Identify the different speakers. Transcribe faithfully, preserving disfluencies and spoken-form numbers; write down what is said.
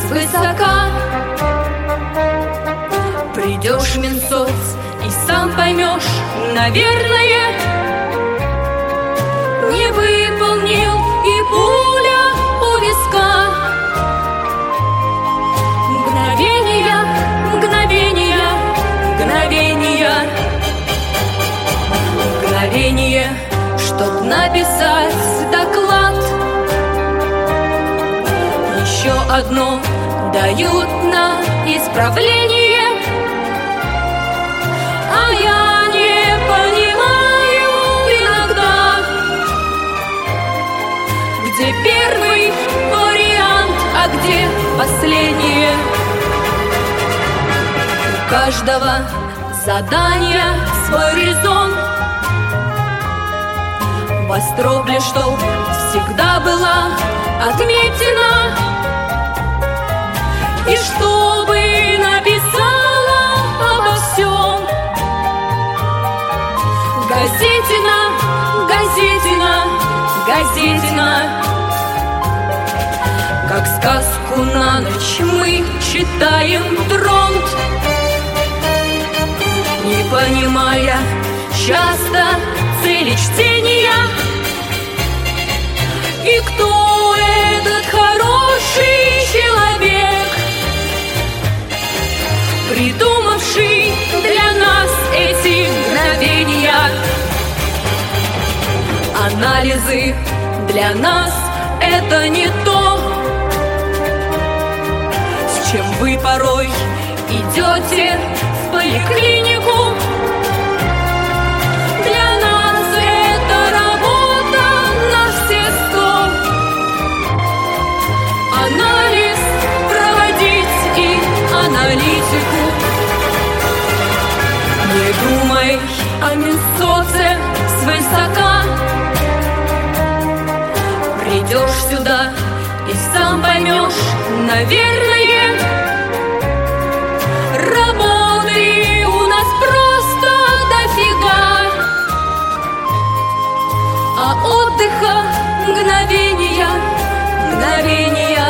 Speaker 1: свысока. Придешь в Минсоц и сам поймешь, наверное, не выполнил и пуля у виска. Мгновения, мгновения, мгновения, мгновение, чтоб написать доклад. Еще одно дают на исправление, а я не понимаю иногда, где первый вариант, а где последнее. У каждого задания свой резон, в остробле, чтоб всегда была отметина, и чтобы написала обо всем газетина, газетина, газетина. Как сказку на ночь мы читаем дронт, не понимая часто цели чтения. И кто этот хороший человек, придумавший для нас эти мгновения? Анализы для нас — это не то, с чем вы порой идете в поликлинику. Для нас это работа на все сто. Анализ проводить и аналитику. Не думай о Минсоце свысока. Придешь сюда и сам поймешь, наверное, работы у нас просто дофига, а отдыха мгновения, мгновения.